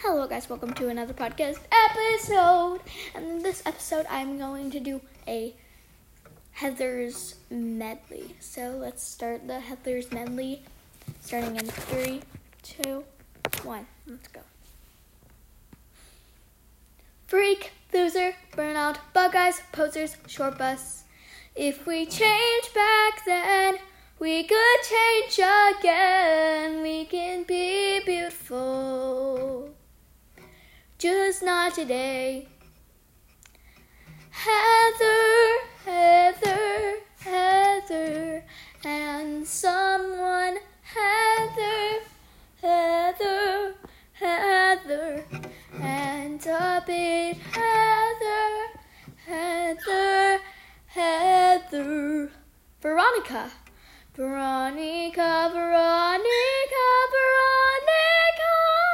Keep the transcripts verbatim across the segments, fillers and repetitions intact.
Hello guys, welcome to another podcast episode. And in this episode I'm going to do a Heather's medley. So let's start the Heather's medley starting in three, two, one. Let's go. Freak, loser, burnout, bug eyes, posers, short bus. If we change back then, we could change again. We can be beautiful, just not today. Heather, Heather, Heather, and someone. Heather, Heather, Heather, and a bit. Heather, Heather, Heather. Veronica, Veronica, Veronica, Veronica.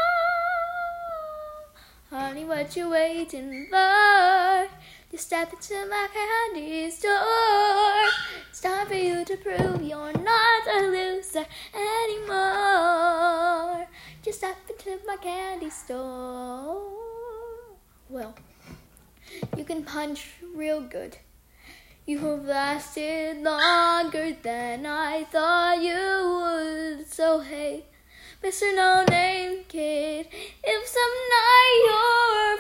Honey, what you waiting for? Just step into my candy store. It's time for you to prove you're not a loser anymore. Just step into my candy store. Well, you can punch real good. You have lasted longer than I thought you would. So hey, Mister No Name Kid, if some night you're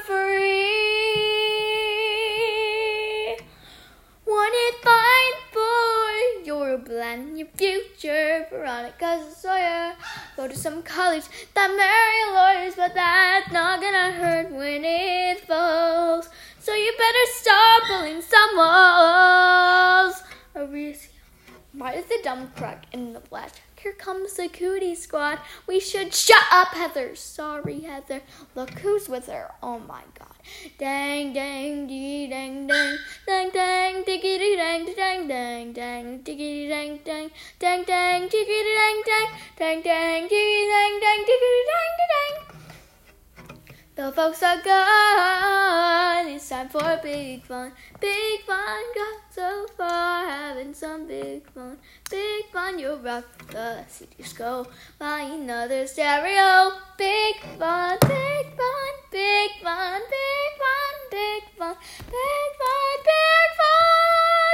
free, want it fine for your plan, your future. Veronica Sawyer, go to some college that marry lawyers, but that's not gonna hurt when it falls. So you better start pulling some walls. Why is the dumb crack in the flash? Here comes the cootie squad. We should shut up, Heather. Sorry, Heather. Look who's with her. Oh my God. Dang, dang, dee, dang, dang, dang, dang, diggity, dang, dang, dang, dang, diggity, dang, dang, dang, dang, diggity, dang, dang, dang, dang, diggity, dang, dang, diggity, dang, dang. The folks are gone. It's time for big fun. Big fun. Got so far having some big fun. Big fun. You'll rock the C Ds. Go buy another stereo. Big fun. Big fun. Big fun. Big fun. Big fun. Big fun. Big fun.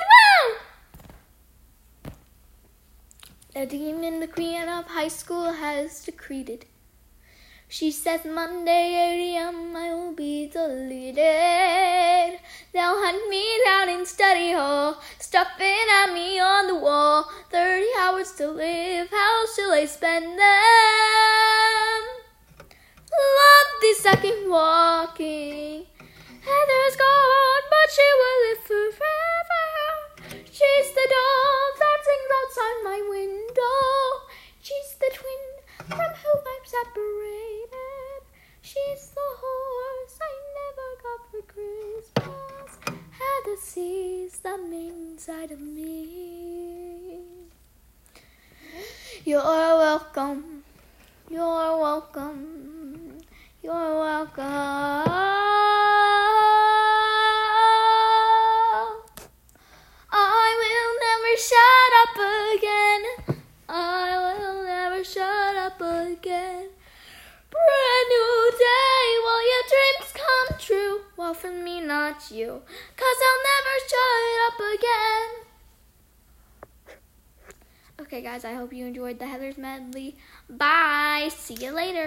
Woo! The demon, the queen of high school, has decreed. She says Monday eight a.m. I will be deleted. They'll hunt me down in study hall, stuffing at me on the wall. Thirty hours to live, how shall I spend them? Love this second walking. Heather's gone, but she will live forever. She's the dog that sings outside my window. She's the twin from whom I'm separated. She's the horse I never got for Christmas. Heather sees the inside of me. You're welcome. You're welcome. You're welcome. I will never shut up again. I will never shut up again. Brand new day, will your dreams come true? Well, for me, not you, 'cause I'll never shut up again. Okay, guys, I hope you enjoyed the Heather's medley. Bye. See you later.